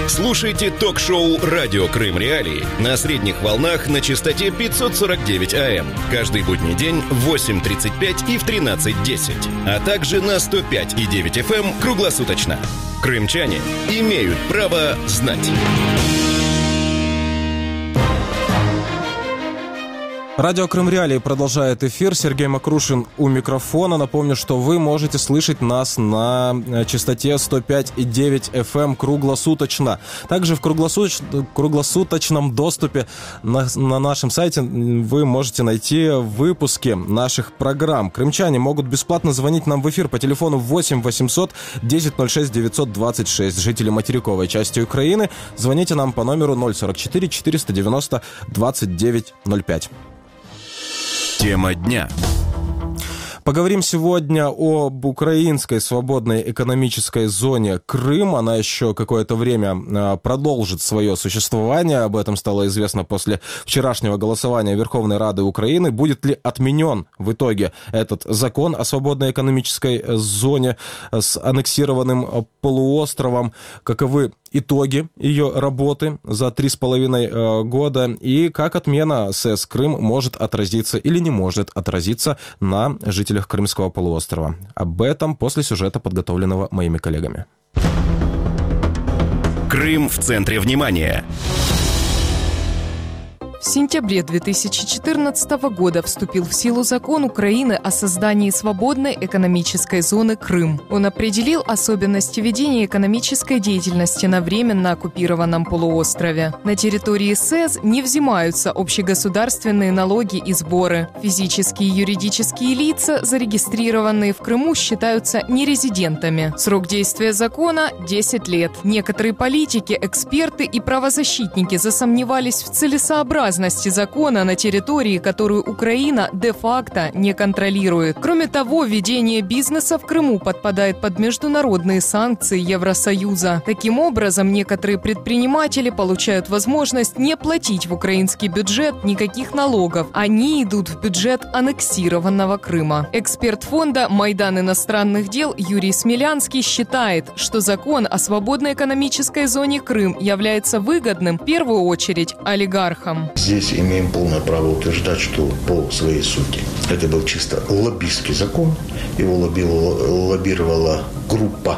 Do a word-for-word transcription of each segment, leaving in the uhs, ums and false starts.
Слушайте ток-шоу «Радио Крым Реалии» на средних волнах на частоте пятьсот сорок девять АМ. Каждый будний день в восемь тридцать пять и в тринадцать десять. А также на сто пять и девять эф эм круглосуточно. Крымчане имеют право знать. Радио Крым Реалии продолжает эфир. Сергей Макрушин у микрофона. Напомню, что вы можете слышать нас на частоте сто пять и девять эф эм круглосуточно. Также в круглосуточ... круглосуточном доступе на... на нашем сайте вы можете найти выпуски наших программ. Крымчане могут бесплатно звонить нам в эфир по телефону восемь восемьсот десять ноль шесть девятьсот двадцать шесть. Жители материковой части Украины, звоните нам по номеру ноль сорок четыре четыреста девяносто двадцать девять ноль пять. Тема дня. Поговорим сегодня об украинской свободной экономической зоне Крым. Она еще какое-то время продолжит свое существование. Об этом стало известно после вчерашнего голосования Верховной Рады Украины. Будет ли отменен в итоге этот закон о свободной экономической зоне с аннексированным полуостровом? Каковы итоги ее работы за три с половиной э, года и как отмена СЭС Крым может отразиться или не может отразиться на жителях Крымского полуострова. Об этом после сюжета, подготовленного моими коллегами. Крым в центре внимания. В сентябре две тысячи четырнадцатого года вступил в силу закон Украины о создании свободной экономической зоны Крым. Он определил особенности ведения экономической деятельности на временно оккупированном полуострове. На территории СЭС не взимаются общегосударственные налоги и сборы. Физические и юридические лица, зарегистрированные в Крыму, считаются нерезидентами. Срок действия закона – десять лет. Некоторые политики, эксперты и правозащитники засомневались в целесообразности закона на территории, которую Украина де-факто не контролирует. Кроме того, ведение бизнеса в Крыму подпадает под международные санкции Евросоюза. Таким образом, некоторые предприниматели получают возможность не платить в украинский бюджет никаких налогов. Они идут в бюджет аннексированного Крыма. Эксперт фонда «Майдан иностранных дел» Юрий Смелянский считает, что закон о свободной экономической зоне Крым является выгодным в первую очередь олигархам. Здесь имеем полное право утверждать, что по своей сути это был чисто лоббистский закон. Его лоббировала, лоббировала группа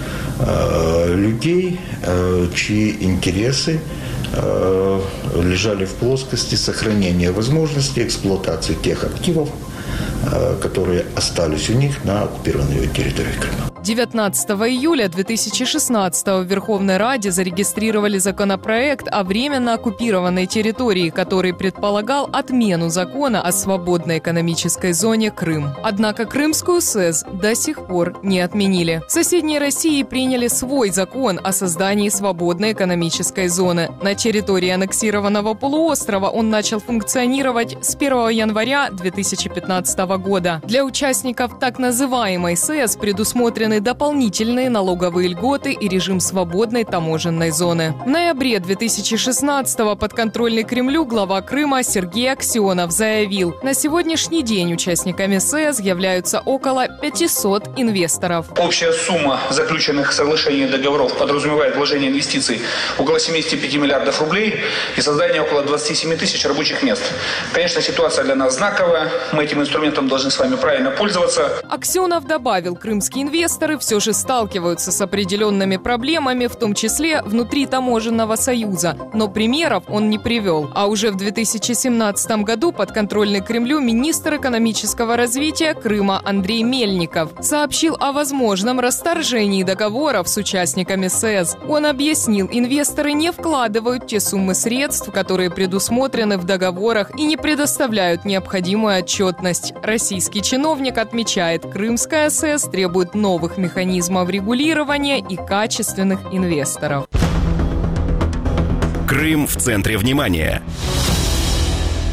э, людей, э, чьи интересы э, лежали в плоскости сохранения возможности эксплуатации тех активов, э, которые остались у них на оккупированной территории Крыма. девятнадцатого июля две тысячи шестнадцатого в Верховной Раде зарегистрировали законопроект о временно оккупированной территории, который предполагал отмену закона о свободной экономической зоне Крым. Однако Крымскую СЭС до сих пор не отменили. В соседней России приняли свой закон о создании свободной экономической зоны. На территории аннексированного полуострова он начал функционировать с первого января две тысячи пятнадцатого года. Для участников так называемой СЭС предусмотрены дополнительные налоговые льготы и режим свободной таможенной зоны. В ноябре две тысячи шестнадцатого подконтрольный Кремлю глава Крыма Сергей Аксенов заявил, на сегодняшний день участниками СЭС являются около пятисот инвесторов. Общая сумма заключенных соглашений и договоров подразумевает вложение инвестиций около семьдесят пять миллиардов рублей и создание около двадцать семь тысяч рабочих мест. Конечно, ситуация для нас знаковая. Мы этим инструментом должны с вами правильно пользоваться. Аксенов добавил, крымские инвесторы все же сталкиваются с определенными проблемами, в том числе внутри таможенного союза. Но примеров он не привел. А уже в две тысячи семнадцатом году подконтрольный Кремлю министр экономического развития Крыма Андрей Мельников сообщил о возможном расторжении договоров с участниками СЭС. Он объяснил, инвесторы не вкладывают те суммы средств, которые предусмотрены в договорах, и не предоставляют необходимую отчетность. Российский чиновник отмечает, Крымская СЭС требует новых механизмов регулирования и качественных инвесторов. Крым в центре внимания.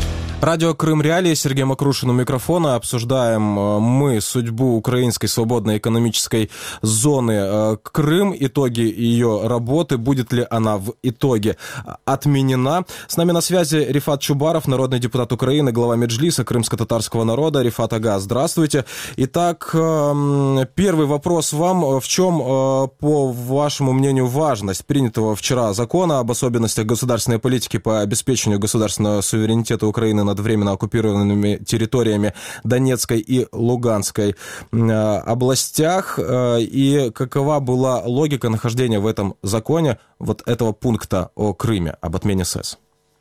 Радио Крым Реалии, Сергей Макрушин у микрофона. Обсуждаем мы судьбу украинской свободной экономической зоны Крым, итоги ее работы, будет ли она в итоге отменена. С нами на связи Рифат Чубаров, народный депутат Украины, глава Меджлиса крымско-татарского народа. Рифат ага, здравствуйте. Итак, первый вопрос вам. В чем, по вашему мнению, важность принятого вчера закона об особенностях государственной политики по обеспечению государственного суверенитета Украины над временно оккупированными территориями Донецкой и Луганской областях, и какова была логика нахождения в этом законе вот этого пункта о Крыме, об отмене СЭС?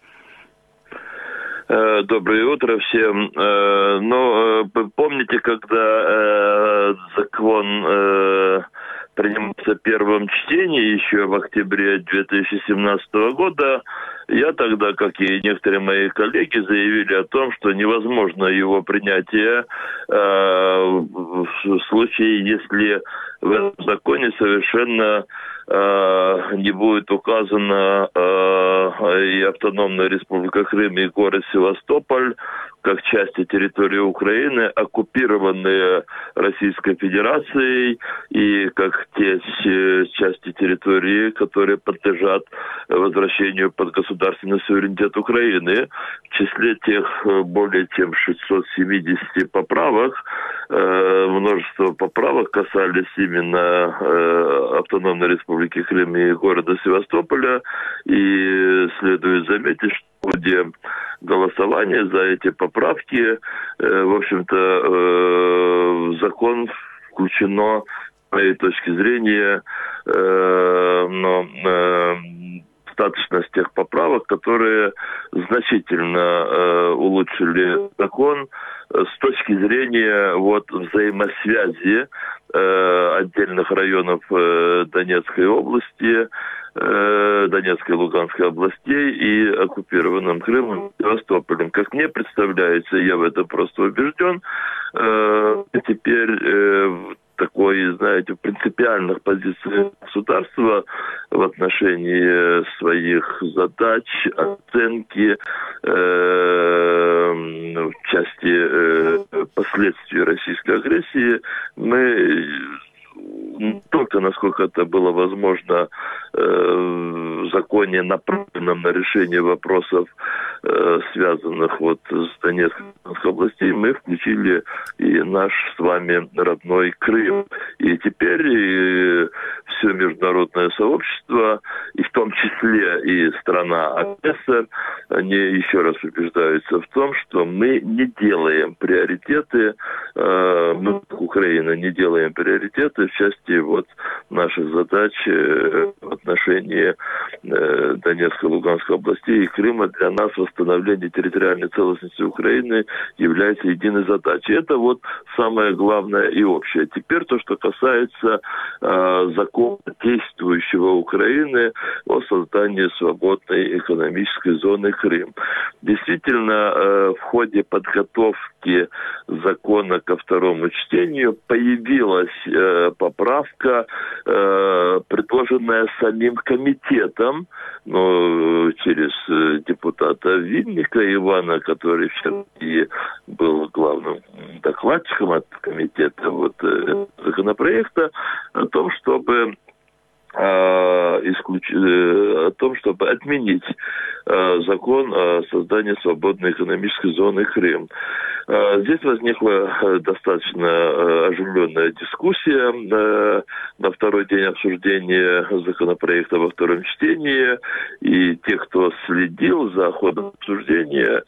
Доброе утро всем. Ну, помните, когда закон принимался в первом чтении еще в октябре две тысячи семнадцатого года, я тогда, как и некоторые мои коллеги, заявили о том, что невозможно его принятие э, в случае, если в этом законе совершенно э, не будет указана э, и Автономная Республика Крым, и город Севастополь, как части территории Украины, оккупированные Российской Федерацией, и как те части территории, которые подлежат возвращению под государственный суверенитет Украины. В числе тех более чем шестьсот семидесяти поправок, э, множество поправок касались именно э, Автономной Республики Крым и города Севастополя, и следует заметить, что в ходе голосования за эти поправки, э, в общем-то, э, в закон включено, с моей точки зрения, э, но, э, достаточно тех поправок, которые значительно э, улучшили закон э, с точки зрения вот, взаимосвязи э, отдельных районов э, Донецкой области, Донецкой и Луганской областей и оккупированным Крымом и Севастополем. Как мне представляется, я в этом просто убежден, э, теперь э, такой, знаете, принципиальных позиций государства в отношении своих задач, оценки э, в части э, последствий российской агрессии мы не только, насколько это было возможно, в законе, направленном на решение вопросов, связанных вот с Донецкой и Луганской областей, мы включили и наш с вами родной Крым. И теперь и все международное сообщество, и в том числе и страна-агрессор, они еще раз убеждаются в том, что мы не делаем приоритеты, мы, Украина, не делаем приоритеты в части вот наших задач в отношении Донецкой и Луганской областей и Крыма. Для нас восстановление территориальной целостности Украины является единой задачей. Это вот самое главное и общее. Теперь то, что касается э, закона действующего Украины о создании свободной экономической зоны Крым. Действительно, э, в ходе подготовки закона ко второму чтению появилась э, поправка, э, предложенная самим комитетом, ну, через э, депутата Винника Ивана, который вчера и был главным докладчиком от комитета вот, э, законопроекта, о том, чтобы Исключ... о том, чтобы отменить э, закон о создании свободной экономической зоны Крым. Э, здесь возникла достаточно э, оживленная дискуссия э, на второй день обсуждения законопроекта во втором чтении, и те, кто следил за ходом обсуждения,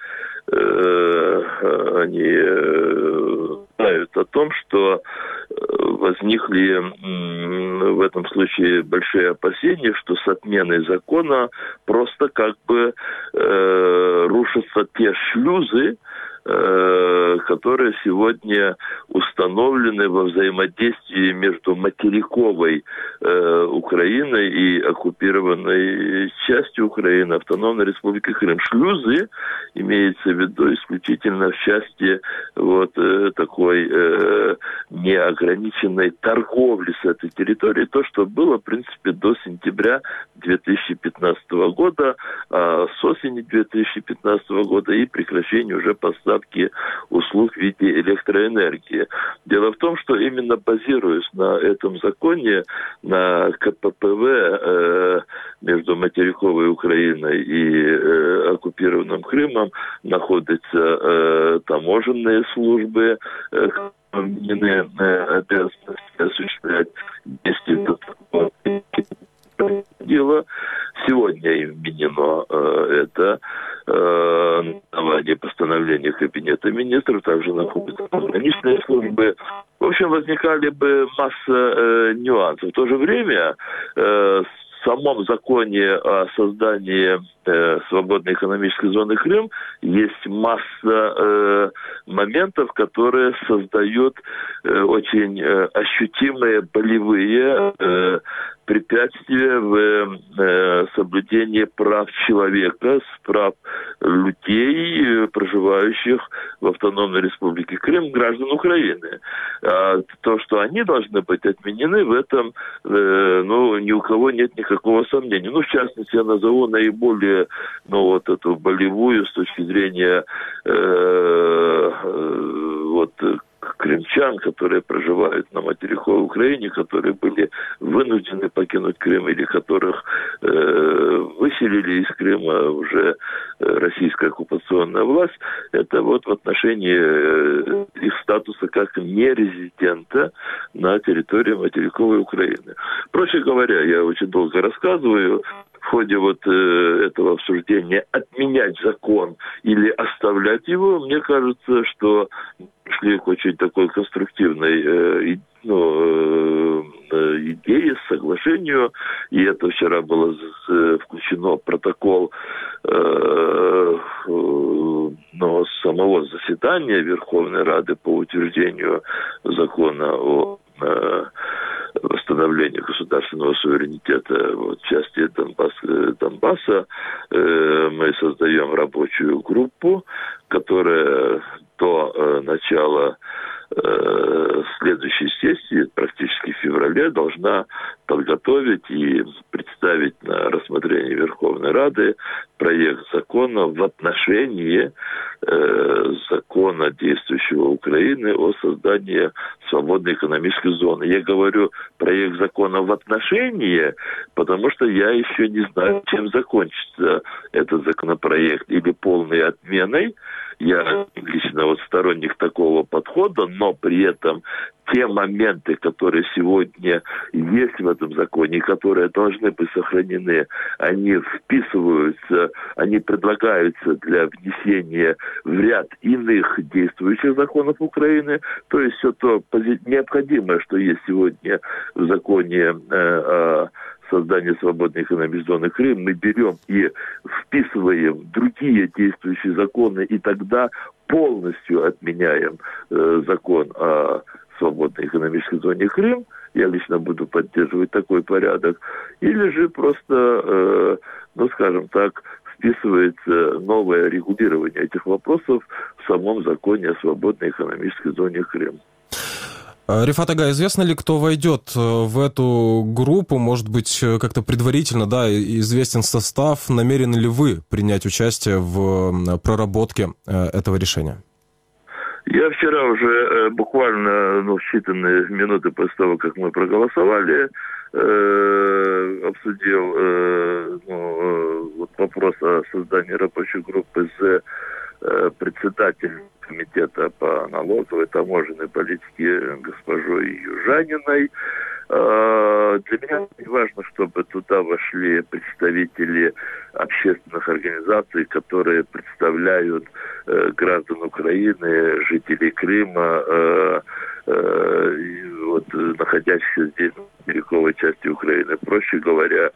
они знают о том, что возникли в этом случае большие опасения, что с отменой закона просто как бы рушатся те шлюзы, которые сегодня установлены во взаимодействии между материковой Украиной и оккупированной частью Украины, Автономной Республикой Крым. Шлюзы имеется в виду исключительно в части вот такой неограниченной торговли с этой территорией, то, что было, в принципе, до сентября две тысячи пятнадцатого года, а с осени две тысячи пятнадцатого года и прекращение уже поставки услуг в виде электроэнергии. Дело в том, что именно базируясь на этом законе, на ка пэ пэ вэ э, между материковой Украиной и э, оккупированным Крымом находятся э, таможенные службы, э, вменены э, обязанности осуществлять вместе дело. Сегодня им вменено э, это э, на основании постановления Кабинета министров, также находятся пограничные службы. В общем, возникали бы масса э, нюансов. В то же время э, в самом законе о создании э, свободной экономической зоны Крым есть масса э, моментов, которые создают э, очень э, ощутимые болевые э, препятствия в э, соблюдении прав человека, прав людей, проживающих в Автономной Республике Крым, граждан Украины. А то, что они должны быть отменены, в этом э, ну, ни у кого нет никакого сомнения. Ну, в частности, я назову наиболее ну, вот эту болевую с точки зрения э, э, вот, крымчан, которые проживают на материковой Украине, которые были вынуждены покинуть Крым или которых э, выселили из Крыма уже российская оккупационная власть, это вот в отношении э, их статуса как нерезидента на территории материковой Украины. Проще говоря, я очень долго рассказываю, в ходе вот э, этого обсуждения отменять закон или оставлять его, мне кажется, что шли к очень такой конструктивной э, ну, э, идее, соглашению, и это вчера было э, включено в протокол э, э, ну, самого заседания Верховной Рады по утверждению закона о э, восстановлении государственного суверенитета вот, в части Донбасса, Донбасса. Э, мы создаем рабочую группу, которая до э, начала э, следующей сессии, практически в феврале, должна подготовить и представить на рассмотрение Верховной Рады проект закона в отношении э, закона действующего Украины о создании свободной экономической зоны. Я говорю проект закона в отношении, потому что я еще не знаю, чем закончится этот законопроект, или полной отменой. Я лично вот сторонник такого подхода, но при этом те моменты, которые сегодня есть в этом законе, которые должны быть сохранены, они вписываются, они предлагаются для внесения в ряд иных действующих законов Украины. То есть все то необходимое, что есть сегодня в законе э, о создании свободной экономической зоны Крым, мы берем и вписываем в другие действующие законы, и тогда полностью отменяем э, закон о свободной экономической зоне Крым. Я лично буду поддерживать такой порядок. Или же просто, э, ну, скажем так, вписывается новое регулирование этих вопросов в самом законе о свободной экономической зоне Крым. Рифат Ага, известно ли, кто войдет в эту группу? Может быть, как-то предварительно, да, известен состав? Намерены ли вы принять участие в проработке этого решения? Я вчера уже буквально ну, считанные минуты после того, как мы проголосовали, э, обсудил э, ну, вот вопрос о создании рабочей группы с э, председателем комитета по налоговой таможенной политике госпожой Южаниной. Для меня очень важно, чтобы туда вошли представители общественных организаций, которые представляют граждан Украины, жителей Крыма, вот, находящихся здесь, в материковой части Украины. Проще говоря,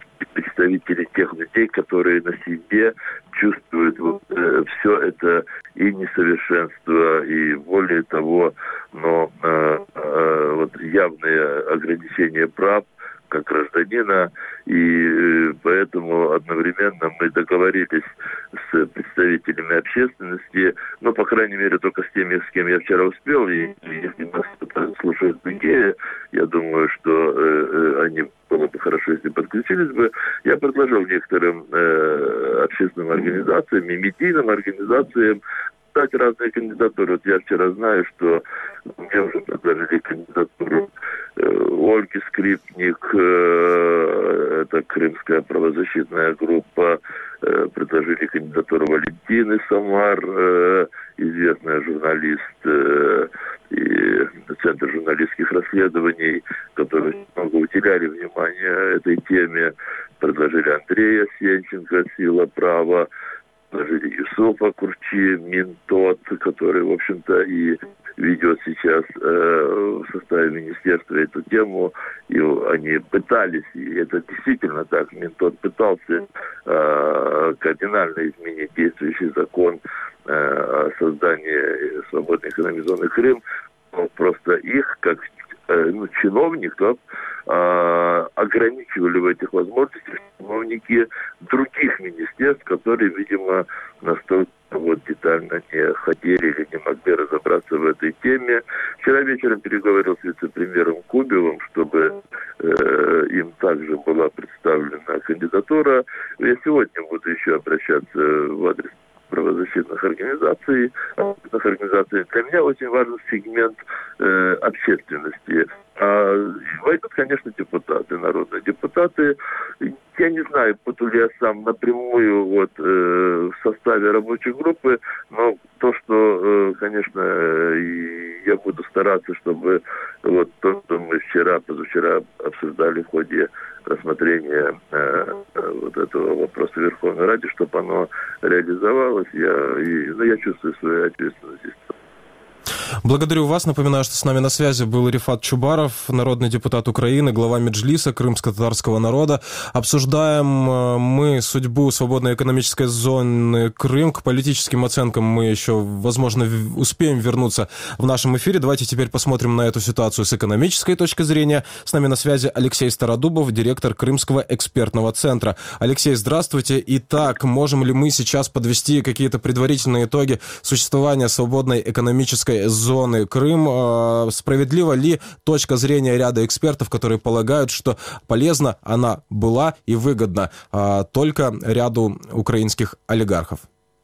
представители тех людей, которые на себе чувствуют вот, э, все это и несовершенства, и более того, но э, э, вот явные ограничения прав как гражданина, и поэтому одновременно мы договорились с представителями общественности, ну, по крайней мере, только с теми, с кем я вчера успел, и если нас слушают другие, я думаю, что э, они было бы хорошо, если подключились бы. Я предложил некоторым э, общественным организациям и медийным организациям дать разные кандидатуры. Вот я вчера знаю, что мне уже предложили кандидатуру э, Ольги Скрипник, э, это крымская правозащитная группа, э, предложили кандидатуру Валентины Самар, э, известная журналист э, и Центр журналистских расследований, которые много уделяли внимания этой теме, предложили Андрея Сенченко, «Сила права», предложили Юсуфа Курчи, Минтот, который, в общем-то, и ведет сейчас э, в составе министерства эту тему, и они пытались, и это действительно так, Минтот пытался э, кардинально изменить действующий закон э, о создании свободной экономической зоны Крым, но просто их, как э, ну, чиновников, э, ограничивали в этих возможностях чиновники других министерств, которые, видимо, настолько вот детально не хотели или не могли разобраться в этой теме. Вчера вечером переговорил с вице-премьером Кубевым, чтобы э, им также была представлена кандидатура. Я сегодня буду еще обращаться в адрес правозащитных организаций. Общественных организаций. Для меня очень важен сегмент э, общественности. А войдут, конечно, депутаты, народные депутаты. Я не знаю, буду ли я сам напрямую вот, э, в составе рабочей группы, но то, что, э, конечно, э, я буду стараться, чтобы вот то, что мы вчера, позавчера обсуждали в ходе рассмотрения э, вот этого вопроса в Верховной Раде, чтобы оно реализовалось. Я, и, ну, я чувствую свою ответственность. Благодарю вас. Напоминаю, что с нами на связи был Рифат Чубаров, народный депутат Украины, глава Меджлиса крымско-татарского народа. Обсуждаем мы судьбу свободной экономической зоны Крым. К политическим оценкам мы еще, возможно, успеем вернуться в нашем эфире. Давайте теперь посмотрим на эту ситуацию с экономической точки зрения. С нами на связи Алексей Стародубов, директор Крымского экспертного центра. Алексей, здравствуйте. Итак, можем ли мы сейчас подвести какие-то предварительные итоги существования свободной экономической зоны Крым? Справедлива ли точка зрения ряда экспертов, которые полагают, что полезна она была и выгодна только ряду украинских олигархов?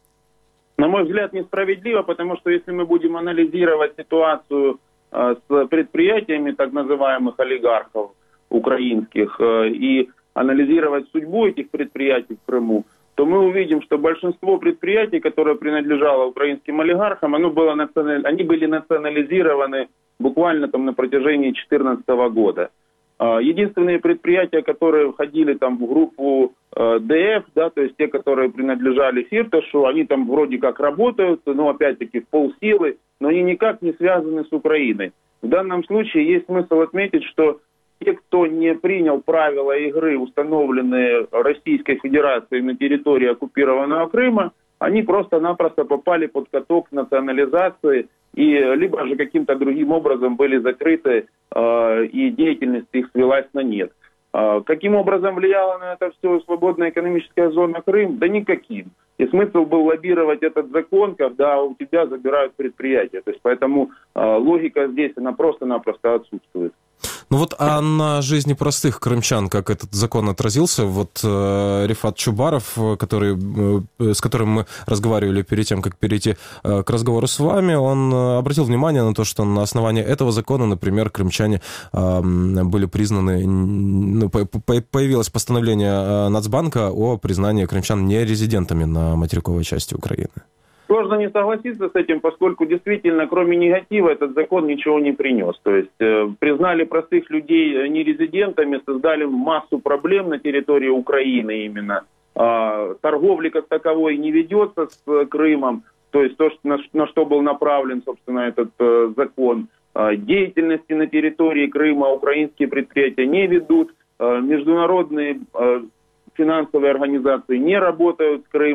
На мой взгляд, несправедливо, потому что если мы будем анализировать ситуацию с предприятиями так называемых олигархов украинских и анализировать судьбу этих предприятий в Крыму, то мы увидим, что большинство предприятий, которое принадлежало украинским олигархам, оно было национали... они были национализированы буквально там на протяжении две тысячи четырнадцатого года. Единственные предприятия, которые входили там в группу ДФ, да, то есть те, которые принадлежали Фирташу, они там вроде как работают, но опять-таки в полсилы, но они никак не связаны с Украиной. В данном случае есть смысл отметить, что те, кто не принял правила игры, установленные Российской Федерацией на территории оккупированного Крыма, они просто-напросто попали под каток национализации и либо же каким-то другим образом были закрыты, э, и деятельность их свелась на нет. Э, каким образом влияла на это все свободная экономическая зона Крым? Да никаким. И смысл был лоббировать этот закон, когда у тебя забирают предприятия. То есть поэтому э, логика здесь, она просто-напросто отсутствует. Ну вот, а на жизни простых крымчан, как этот закон отразился? Вот э, Рифат Чубаров, который, э, с которым мы разговаривали перед тем, как перейти э, к разговору с вами, он обратил внимание на то, что на основании этого закона, например, крымчане э, были признаны, ну, по, по, появилось постановление Нацбанка о признании крымчан нерезидентами на материковой части Украины. Сложно не согласиться с этим, поскольку действительно, кроме негатива, этот закон ничего не принес. То есть э, признали простых людей нерезидентами, создали массу проблем на территории Украины именно. Э, торговли как таковой не ведется с э, Крымом, то есть то, что, на, на что был направлен, собственно, этот э, закон. Э, деятельности на территории Крыма украинские предприятия не ведут, э, международные э, финансовые организации не работают с Крымом.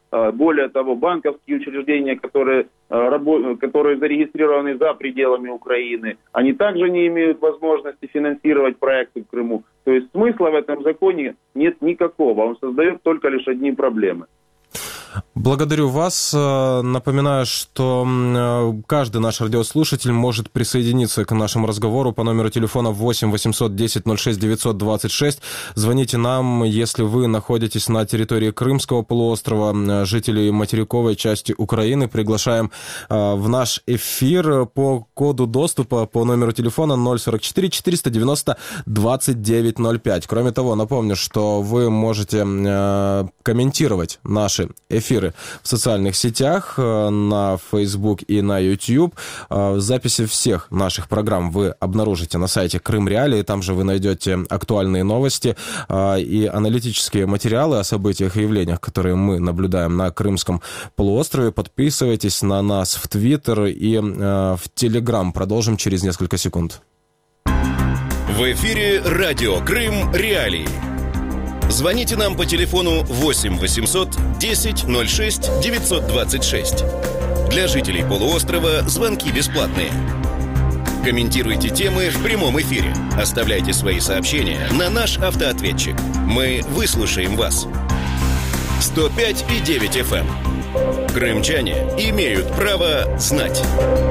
Более того, банковские учреждения, которые, которые зарегистрированы за пределами Украины, они также не имеют возможности финансировать проекты в Крыму. То есть смысла в этом законе нет никакого, он создает только лишь одни проблемы. Благодарю вас. Напоминаю, что каждый наш радиослушатель может присоединиться к нашему разговору по номеру телефона восемь восемьсот десять ноль шесть девятьсот двадцать шесть. Звоните нам, если вы находитесь на территории Крымского полуострова, жителей материковой части Украины. Приглашаем в наш эфир по коду доступа по номеру телефона ноль сорок четыре четыреста девяносто двадцать девять ноль пять. Кроме того, напомню, что вы можете комментировать наши эфиры в социальных сетях, на Facebook и на YouTube. Записи всех наших программ вы обнаружите на сайте Крым Реалии. Там же вы найдете актуальные новости и аналитические материалы о событиях и явлениях, которые мы наблюдаем на Крымском полуострове. Подписывайтесь на нас в Twitter и в Telegram. Продолжим через несколько секунд. В эфире радио Крым Реалии. Звоните нам по телефону восемь восемьсот десять ноль шесть девятьсот двадцать шесть. Для жителей полуострова звонки бесплатные. Комментируйте темы в прямом эфире. Оставляйте свои сообщения на наш автоответчик. Мы выслушаем вас. сто пять и девять эф эм. Крымчане имеют право знать.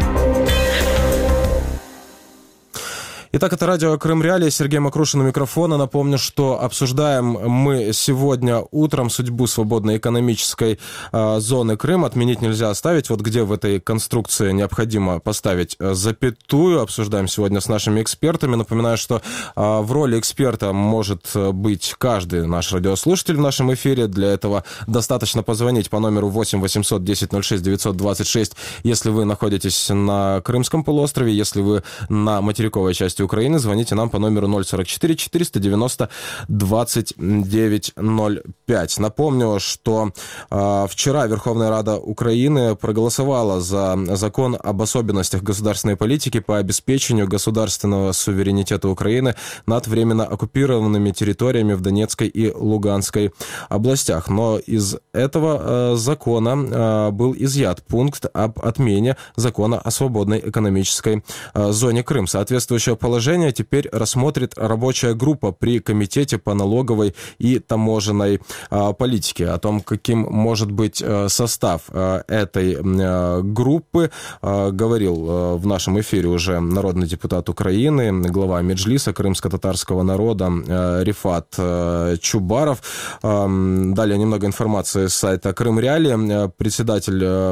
Итак, это радио Крым Реалии. Сергей Макрушин у микрофона. Напомню, что обсуждаем мы сегодня утром судьбу свободной экономической э, зоны Крым. Отменить нельзя оставить. Вот где в этой конструкции необходимо поставить запятую. Обсуждаем сегодня с нашими экспертами. Напоминаю, что э, в роли эксперта может быть каждый наш радиослушатель в нашем эфире. Для этого достаточно позвонить по номеру восемь восемьсот десять ноль шесть девятьсот двадцать шесть, если вы находитесь на Крымском полуострове. Если вы на материковой части Украины, звоните нам по номеру ноль сорок четыре четыреста девяносто двадцать девять ноль пять. Напомню, что э, вчера Верховная Рада Украины проголосовала за закон об особенностях государственной политики по обеспечению государственного суверенитета Украины над временно оккупированными территориями в Донецкой и Луганской областях. Но из этого э, закона э, был изъят пункт об отмене закона о свободной экономической э, зоне Крым. Соответствующее положение теперь рассмотрит рабочая группа при Комитете по налоговой и таможенной а, политике. О том, каким может быть а, состав а, этой а, группы, а, говорил а, в нашем эфире уже народный депутат Украины, глава Меджлиса крымско-татарского народа а, Рифат а, Чубаров. А, далее немного информации с сайта Крым Реалии. Председатель а,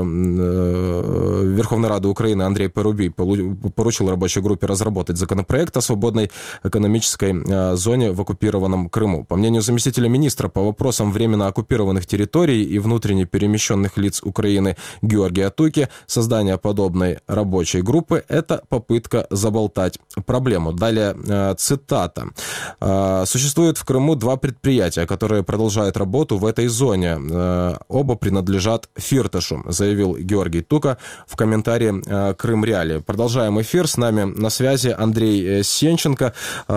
а, Верховной Рады Украины Андрей Порубий поручил рабочей группе разработать законопроект проект о свободной экономической э, зоне в оккупированном Крыму. По мнению заместителя министра по вопросам временно оккупированных территорий и внутренне перемещенных лиц Украины Георгия Туки, создание подобной рабочей группы – это попытка заболтать проблему. Далее э, цитата. Э, «Существует в Крыму два предприятия, которые продолжают работу в этой зоне. Э, оба принадлежат Фирташу», заявил Георгий Тука в комментарии э, Крым Реалии. Продолжаем эфир. С нами на связи Андрей Сенченко,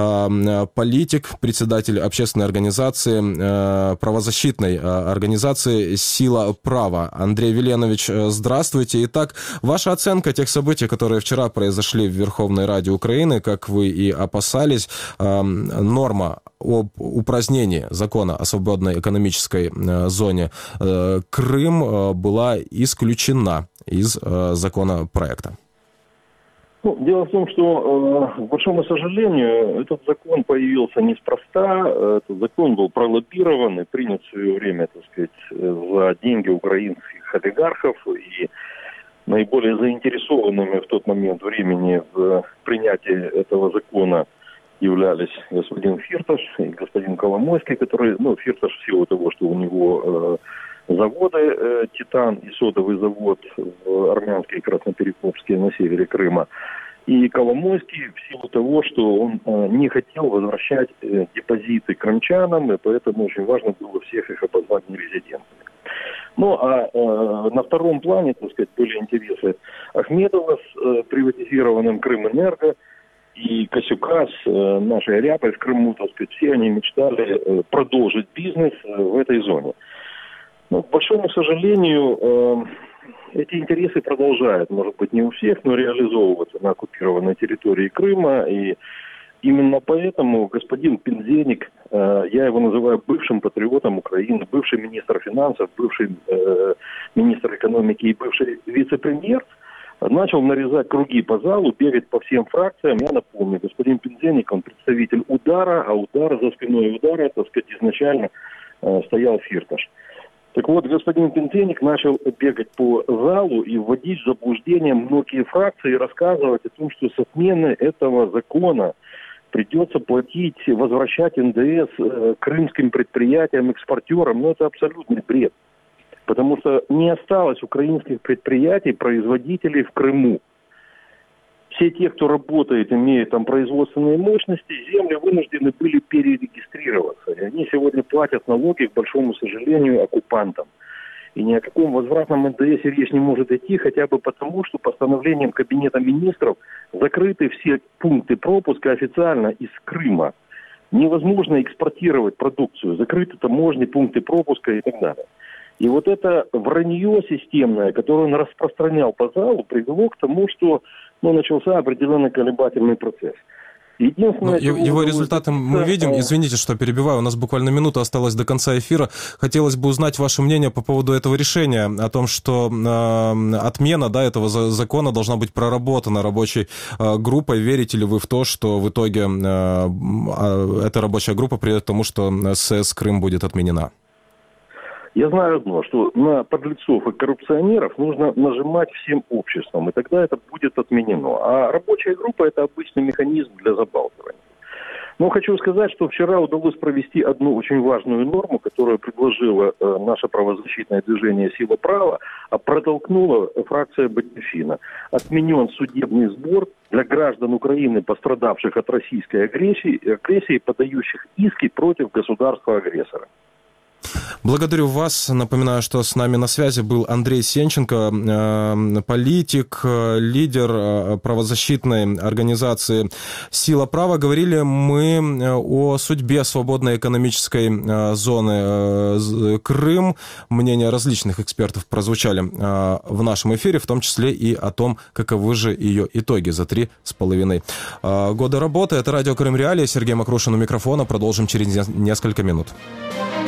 политик, председатель общественной организации, правозащитной организации «Сила права». Андрей Веленович, здравствуйте. Итак, ваша оценка тех событий, которые вчера произошли в Верховной Раде Украины, как вы и опасались, норма об упразднении закона о свободной экономической зоне Крым была исключена из законопроекта. Ну, дело в том, что, э, к большому сожалению, этот закон появился неспроста. Этот закон был пролоббирован и принят в свое время, так сказать, за деньги украинских олигархов. И наиболее заинтересованными в тот момент времени в принятии этого закона являлись господин Фирташ и господин Коломойский, который, ну, Фирташ в силу того, что у него э, заводы э, «Титан» и содовый завод в Армянске и Красноперекопске на севере Крыма. И Коломойский в силу того, что он э, не хотел возвращать э, депозиты крымчанам, и поэтому очень важно было всех их обозвать нерезидентами. Ну, а э, на втором плане, так сказать, были интересы Ахмедова с э, приватизированным Крымэнерго и Косюка с э, нашей Ряпой в Крыму, так сказать, все они мечтали э, продолжить бизнес э, в этой зоне. Ну, к большому сожалению, э, эти интересы продолжают, может быть, не у всех, но реализовываться на оккупированной территории Крыма. И именно поэтому господин Пинзеник, э, я его называю бывшим патриотом Украины, бывший министр финансов, бывший э, министр экономики и бывший вице-премьер, начал нарезать круги по залу, бегать по всем фракциям. Я напомню, господин Пинзеник, он представитель удара, а удар, за спиной удара, так сказать, изначально э, стоял Фирташ. Так вот, господин Пинзеник начал бегать по залу и вводить в заблуждение многие фракции и рассказывать о том, что с отмены этого закона придется платить, возвращать эн дэ эс э, крымским предприятиям, экспортерам. Но это абсолютный бред. Потому что не осталось украинских предприятий, производителей в Крыму. Все те, кто работает, имеет там производственные мощности, земли вынуждены были перерегистрироваться. И они сегодня платят налоги, к большому сожалению, оккупантам. И ни о каком возвратном эн дэ эсе речь не может идти, хотя бы потому, что постановлением Кабинета министров закрыты все пункты пропуска официально из Крыма. Невозможно экспортировать продукцию, закрыты таможни, пункты пропуска и так далее. И вот это вранье системное, которое он распространял по залу, привело к тому, что ну, начался определенный колебательный процесс. Ну, его результаты мы видим. Извините, что перебиваю. У нас буквально минута осталась до конца эфира. Хотелось бы узнать ваше мнение по поводу этого решения, о том, что э, отмена да, этого закона должна быть проработана рабочей э, группой. Верите ли вы в то, что в итоге э, эта рабочая группа приведет к тому, что эс эс Крым будет отменена? Я знаю одно, что на подлецов и коррупционеров нужно нажимать всем обществом, и тогда это будет отменено. А рабочая группа – это обычный механизм для забалтывания. Но хочу сказать, что вчера удалось провести одну очень важную норму, которую предложило э, наше правозащитное движение «Сила права», а протолкнула фракция Батьківщина. Отменен судебный сбор для граждан Украины, пострадавших от российской агрессии, агрессии, подающих иски против государства-агрессора. Благодарю вас. Напоминаю, что с нами на связи был Андрей Сенченко, политик, лидер правозащитной организации «Сила права». Говорили мы о судьбе свободной экономической зоны Крым. Мнения различных экспертов прозвучали в нашем эфире, в том числе и о том, каковы же ее итоги за три с половиной года работы. Это радио Крым Реалии. Сергей Макрушин у микрофона. Продолжим через несколько минут.